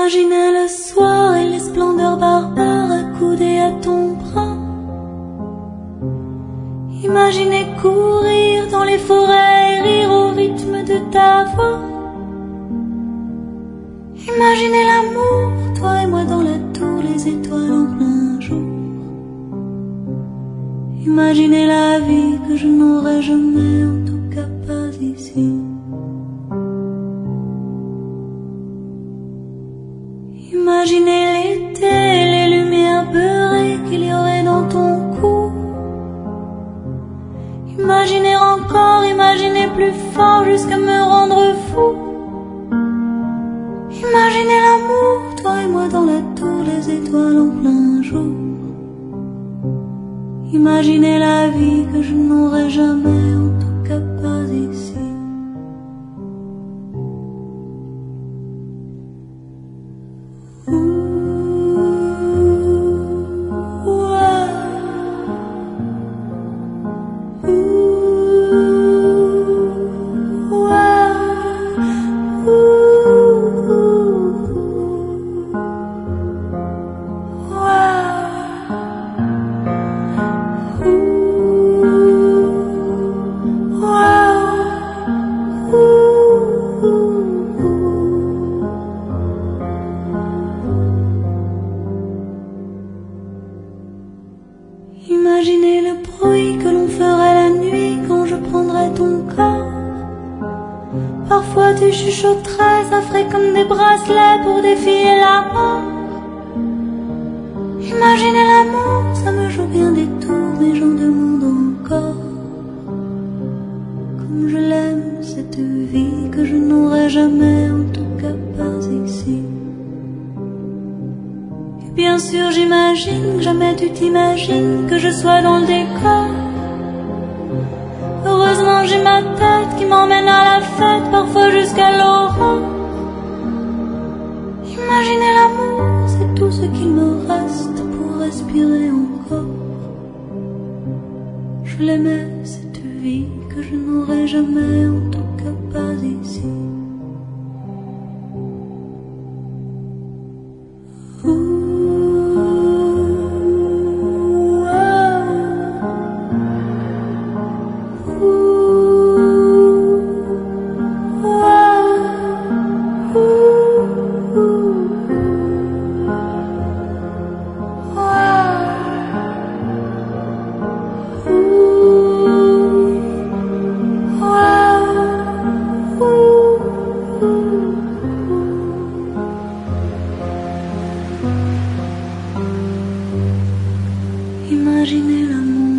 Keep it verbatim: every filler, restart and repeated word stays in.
Imaginez le soir et les splendeurs barbares accoudées à ton bras. Imaginez courir dans les forêts et rire au rythme de ta voix. Imaginez l'amour, toi et moi dans la tour, les étoiles en plein jour. Imaginez la vie que je n'aurai jamais, en tout cas pas ici. Imaginez l'été, les lumières beurrées qu'il y aurait dans ton cou. Imaginez encore, imaginez plus fort jusqu'à me rendre fou. Imaginez l'amour, toi et moi dans la tour, les étoiles en plein jour. Imaginez la vie que je n'aurai jamais, en tout cas pas ici. Imaginez le bruit que l'on ferait la nuit quand je prendrais ton corps. Parfois tu chuchoterais, ça ferait comme des bracelets pour défier la mort. Imaginez l'amour, ça me joue bien des tours, mais j'en demande encore. Comme je l'aime, cette vie que je n'aurai jamais, en tout cas pas ici. Bien sûr j'imagine, jamais tu t'imagines que je sois dans le décor. Heureusement j'ai ma tête qui m'emmène à la fête, parfois jusqu'à l'aurore. Imaginez l'amour, c'est tout ce qu'il me reste pour respirer encore. Je l'aimais cette vie que je n'aurai jamais, en tout cas pas ici. Imaginez l'amour.